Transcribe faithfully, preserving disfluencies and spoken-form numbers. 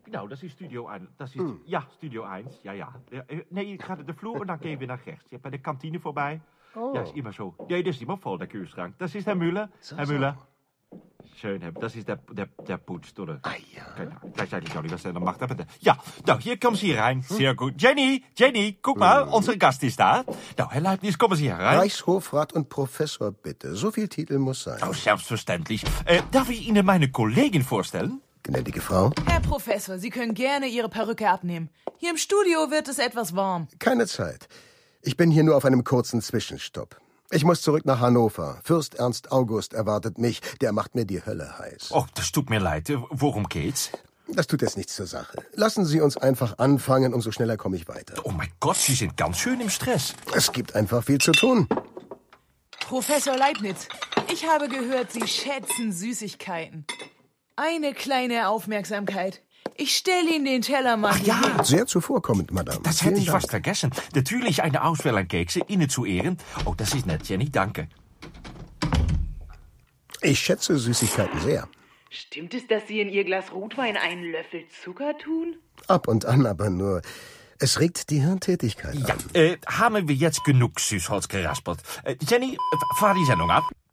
Genau, das ist Studio eins. Das ist, hm. Ja, Studio eins. Ja, ja. Nee, ich ga de Flur und dann gehen wir nach rechts. Je hebt bij de Kantine vorbei. Oh. Ja, ist immer so. Ja, das ist immer voll, der Kühlschrank. Das ist Herr Müller. So, Herr Müller. So. Schön, das ist der, der, der Putz, oder? Ah, ja. Genau. Gleichzeitig auch nicht, was er noch macht. Aber der, ja, nou, hier kommen Sie rein. Sehr gut. Jenny, Jenny, guck mal, hm. unsere Gast ist da. Nou, Herr Leibniz, kommen Sie herein. Reichshofrat und Professor, bitte. So viel Titel muss sein. Oh, selbstverständlich. Äh, darf ich Ihnen meine Kollegin vorstellen? Gnädige Frau. Herr Professor, Sie können gerne Ihre Perücke abnehmen. Hier im Studio wird es etwas warm. Keine Zeit. Ich bin hier nur auf einem kurzen Zwischenstopp. Ich muss zurück nach Hannover. Fürst Ernst August erwartet mich. Der macht mir die Hölle heiß. Oh, das tut mir leid. Worum geht's? Das tut jetzt nichts zur Sache. Lassen Sie uns einfach anfangen, umso schneller komme ich weiter. Oh mein Gott, Sie sind ganz schön im Stress. Es gibt einfach viel zu tun. Professor Leibniz, ich habe gehört, Sie schätzen Süßigkeiten. Eine kleine Aufmerksamkeit. Ich stelle Ihnen den Teller mal Ach, hier ja. hin. Sehr zuvorkommend, Madame. Das Vielen hätte ich Dank. fast vergessen. Natürlich eine Auswahl an Kekse, Ihnen zu Ehren. Oh, das ist nett, Jenny, danke. Ich schätze Süßigkeiten sehr. Stimmt es, dass Sie in Ihr Glas Rotwein einen Löffel Zucker tun? Ab und an aber nur. Es regt die Hirntätigkeit Ja, an. äh, haben wir jetzt genug Süßholz geraspelt? Äh, Jenny, fahr die Sendung ab.